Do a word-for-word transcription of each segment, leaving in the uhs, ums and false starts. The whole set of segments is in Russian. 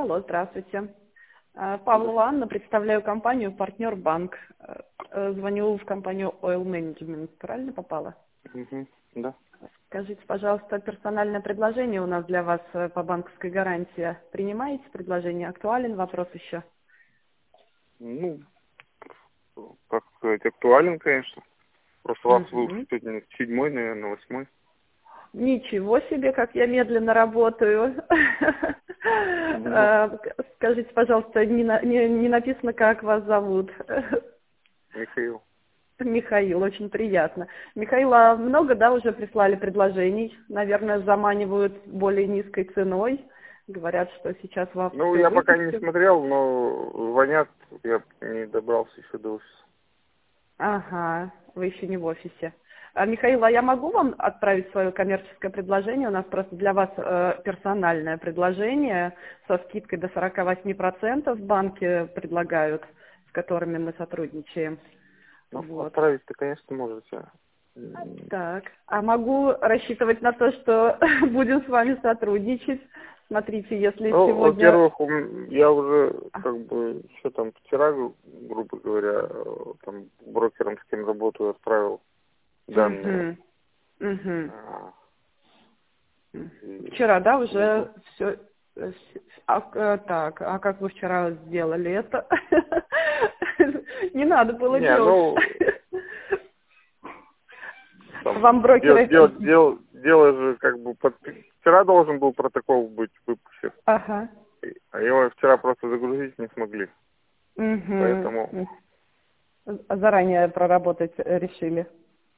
Алло, здравствуйте. А, Павлова Анна, представляю компанию «Партнер Банк». Э, э, Звоню в компанию Oil Management. Правильно попала? Угу, да. Скажите, пожалуйста, персональное предложение у нас для вас э, по банковской гарантии. Принимаете предложение? Актуален вопрос еще? Ну, как сказать, актуален, конечно. Просто у вас был Мгм. сегодня седьмой, наверное, восьмой. Ничего себе, как я медленно работаю. Ну, Э, Скажите, пожалуйста, не на- не- не написано, как вас зовут? Михаил. Михаил, очень приятно. Михаил, а много, да, уже прислали предложений? Наверное, заманивают более низкой ценой. Говорят, что сейчас в Ну, акции я пока не выпустят. смотрел, но звонят, я не добрался еще до офиса. Ага, вы еще не в офисе. А, Михаил, а я могу вам отправить свое коммерческое предложение? У нас просто для вас э, персональное предложение со скидкой до сорок восемь процентов банки предлагают, с которыми мы сотрудничаем. Ну, Вот. отправить-то, конечно, можете. М, Так, а могу рассчитывать на то, что будем с вами сотрудничать? Смотрите, если Ну, сегодня... во-первых, у м- я уже, как бы, еще там вчера, гру- грубо говоря, э, там, брокером, с кем работаю, отправил данные. Угу, угу. А, и Вчера, да, не знаю. уже все... А, э, так, а как вы вчера сделали это? Не надо было Не, делать. ну, там, Вам дел, брокеры... дел, дел, дело же, как бы, под... вчера должен был протокол быть выпущен, Ага. а его вчера просто загрузить не смогли. Поэтому, Угу. Заранее проработать э, решили.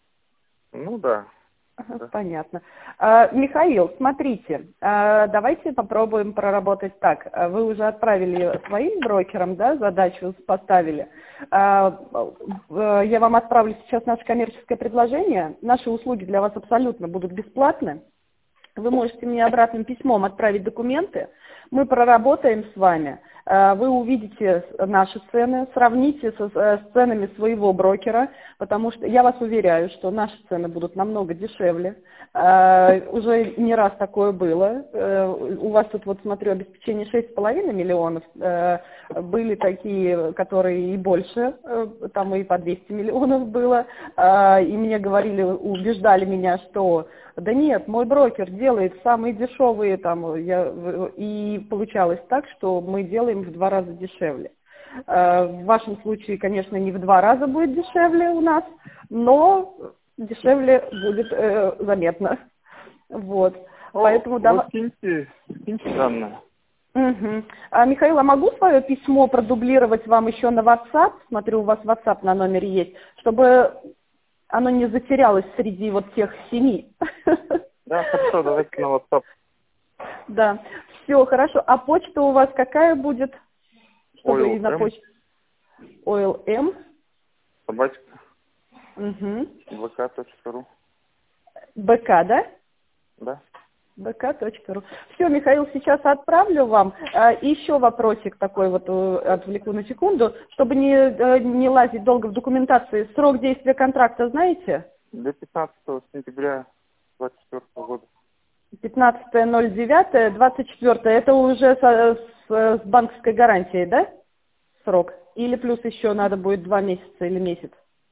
ну да, Ага, да. понятно. А, Михаил, смотрите, а, давайте попробуем проработать так. А, Вы уже отправили своим брокерам, да, задачу поставили. А, в- Я вам отправлю сейчас наше коммерческое предложение. Наши услуги для вас абсолютно будут бесплатны. Вы можете мне обратным письмом отправить документы, мы проработаем с вами, э, вы увидите наши цены, сравните со- э, с ценами своего брокера, потому что я вас уверяю, что наши цены будут намного дешевле. Э, Уже не раз такое было. Э, У вас тут, вот смотрю, обеспечение шесть с половиной миллионов, э, были такие, которые и больше, э, там и по двести миллионов было, Э, и мне говорили, убеждали меня, что да нет, мой брокер делает самые дешевые там, я, и получалось так, что мы делаем в два раза дешевле. Э, В вашем случае, конечно, не в два раза будет дешевле у нас, но дешевле будет э, заметно. Вот. Ну, Поэтому вы давай. скиньте, скиньте данные. Мгм. А, Михаил, а могу свое письмо продублировать вам еще на WhatsApp? Смотрю, у вас WhatsApp на номере есть, чтобы оно не затерялось среди вот тех семи. Да, хорошо, давайте на WhatsApp. Да, все, хорошо. А почта у вас какая будет? Чтобы и на OilM, почту. ОЛМ. собачка, Угу. vk.ru. БК, да? Да. bk.ru. Все, Михаил, сейчас отправлю вам. А, и еще вопросик такой вот, э, отвлеку на секунду, чтобы не, э, не лазить долго в документации. Срок действия контракта знаете? До пятнадцатого сентября двадцать четвёртого года. пятнадцатое ноль девятое двадцать четвёртое. Это уже со- с, с банковской гарантией, да? Срок? Или плюс еще надо будет два месяца или месяц?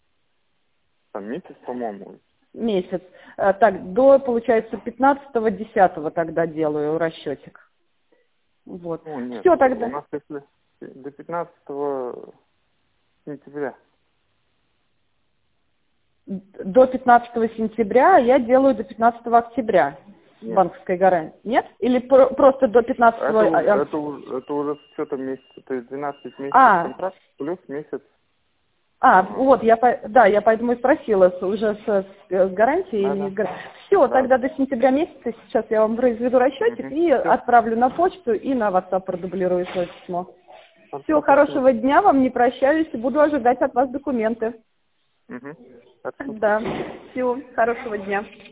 Там месяц, по-моему. Месяц. А, Так, до, получается, пятнадцатого десятого тогда делаю расчетик. Вот. Ну, нет, Все у тогда. нас если до пятнадцатого сентября. До пятнадцатого сентября, а я делаю до пятнадцатого октября с Нет. банковской гарантией. Нет? Или про- просто до пятнадцатого... Это, а, у- а, это, у- это уже с учетом месяца, то есть двенадцать месяцев а, контракт плюс месяц. а, а, вот, я, по- да, я поэтому и спросила, с- уже с, с- с гарантией или Да, не да. с гарантией. Все, Да. тогда до сентября месяца сейчас я вам произведу расчетик Угу. и Все. отправлю на почту и на WhatsApp продублирую свое письмо. Всего Хорошо, спасибо. хорошего дня, вам не прощаюсь и буду ожидать от вас документы. Угу. Хорошо. Да, всего хорошего дня.